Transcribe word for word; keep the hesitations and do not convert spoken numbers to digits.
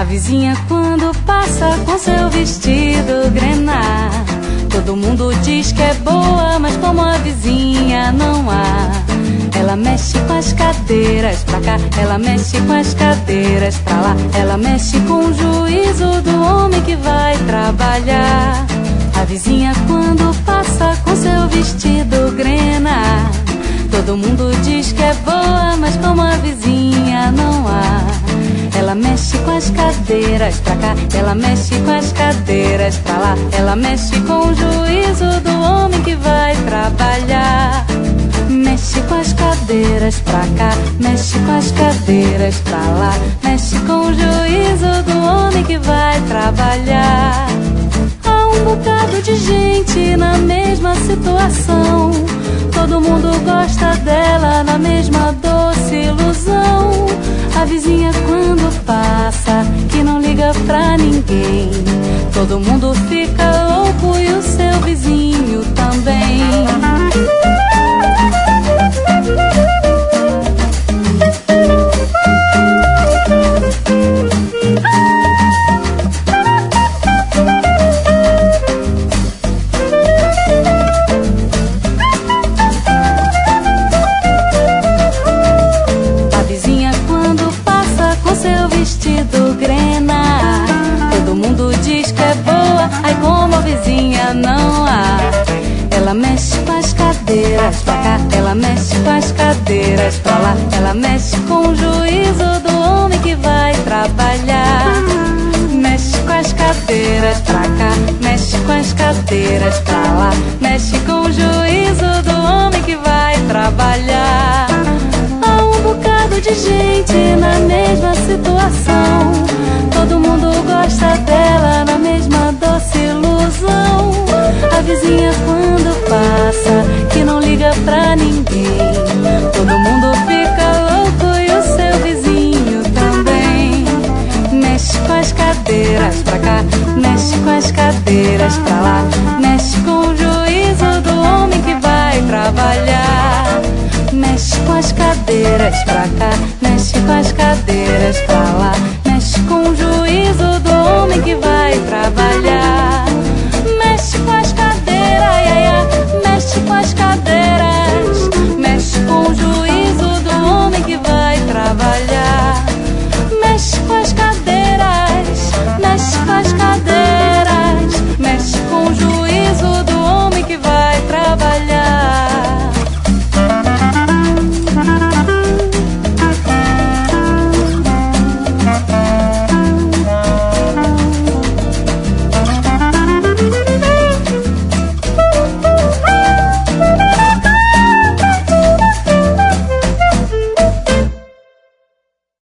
vizinha quando passa com seu vestido grená, todo mundo diz que é boa, mas como a vizinha não há. Ela mexe com as cadeiras pra cá, ela mexe com as cadeiras pra lá, ela mexe com o juízo do homem que vai trabalhar. A vizinha quando passa com seu vestido grená, todo mundo diz que é boa, mas como a vizinha não há. Ela mexe com as cadeiras pra cá, ela mexe com as cadeiras pra lá, ela mexe com o juízo do homem que vai trabalhar. Mexe com as cadeiras pra cá, mexe com as cadeiras pra lá, mexe com o juízo do homem que vai trabalhar. Há um bocado de gente na mesma situação, todo mundo gosta dela na mesma doce ilusão. A vizinha quando passa, que não liga pra ninguém, todo mundo fica louco e o seu vizinho também. Não há. Ela mexe com as cadeiras pra cá, ela mexe com as cadeiras pra lá, ela mexe com o juízo do homem que vai trabalhar. Mexe com as cadeiras pra cá, mexe com as cadeiras pra lá, mexe com o juízo do homem que vai trabalhar. Há um bocado de gente na mesma situação, todo mundo gosta dela na mesma doce ilusão. A vizinha quando passa, que não liga pra ninguém, todo mundo fica louco e o seu vizinho também. Mexe com as cadeiras pra cá, mexe com as cadeiras pra lá, mexe com o juízo do homem que vai trabalhar. Mexe com as cadeiras pra cá, mexe com as cadeiras pra lá, mexe com o juízo do homem que vai trabalhar.